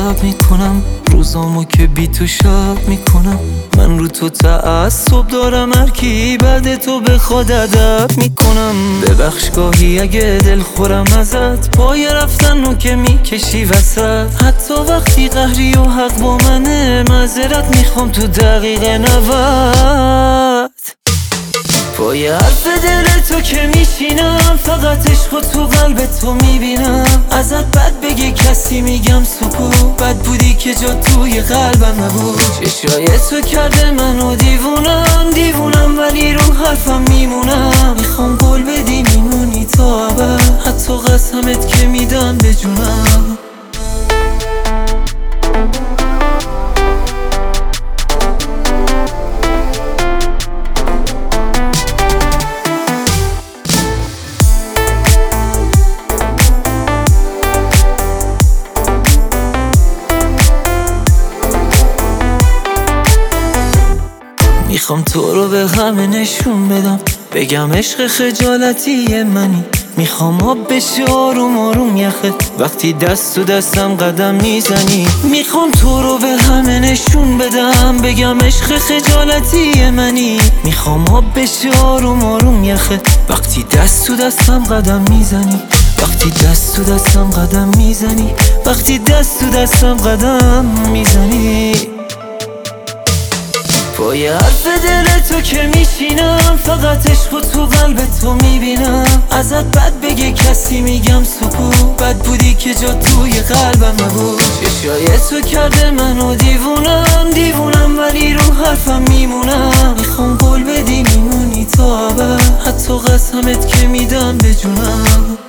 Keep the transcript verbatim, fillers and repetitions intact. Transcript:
شب میکنم، روزامو که بی تو شب میکنم. من رو تو تعصب دارم، هر کی بعد تو بخواد ادب میکنم. ببخش گاهی اگه دل خورم ازت، پای رفتن رو که میکشی وسط. حتی وقتی قهری و حق با منه، معذرت میخوام تو دقیقه نود. پای حرف دل تو که میشینم، فقط عشق تو قلب تو میبینم. ازت بد بگی کسی میگم سکوت، بد بودی که جا توی قلبم نبود. چشای تو کرده منو دیوونم، دیوونم ولی رو حرفم میمونم. میخوام قول بدی میمونی تا ابد، حتی قسمت که میدم به جونم. میخوام تو رو به همه نشون بدم، بگم عشق خجالتی منی. میخوام آب بشه آروم آروم یخه، وقتی دست تو دستم قدم میزنی. میخوام تو رو به همه نشون بدم، بگم عشق خجالتی منی. میخوام آب بشه آروم آروم یخه، وقتی دست تو دستم قدم میزنی. وقتی دست تو دستم قدم میزنی. وقتی دست تو دستم قدم میزنی. پای حرف دل تو که میشینم، فقط عشق تو قلب تو میبینم. ازت بد بگه کسی میگم سکوت، بد بودی که جا توی قلبم نبود. چشای تو کرده منو دیوونم، دیوونم ولی رو حرفم میمونم. میخوام قول بدی میمونی تا ابد، حتی قسمت که میدم به جونم.